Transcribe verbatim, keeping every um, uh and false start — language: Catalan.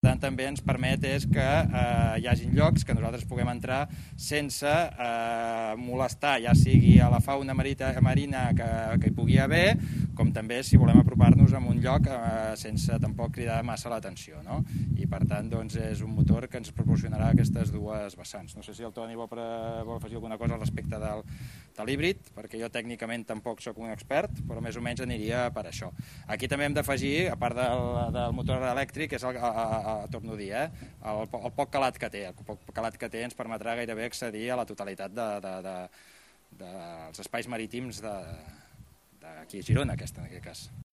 Per tant, també ens permet és que eh, hi hagin llocs que nosaltres puguem entrar sense eh, molestar, ja sigui a la fauna marita, marina que, que hi pugui haver, com també si volem apropar-nos a un lloc eh, sense tampoc cridar massa l'atenció, no? I per tant doncs, és un motor que ens proporcionarà aquestes dues vessants. No sé si el Toni vol, pre... vol afegir alguna cosa al respecte del, de l'híbrid, perquè jo tècnicament tampoc sóc un expert, però més o menys aniria per això. Aquí també hem d'afegir, a part del, del motor elèctric, és el, a, a, a, torno a dir, eh, el, el poc calat que té. El poc calat que té ens permetrà gairebé accedir a la totalitat dels de, de, de, de, espais marítims d'aquí a Girona, aquest, en aquest cas.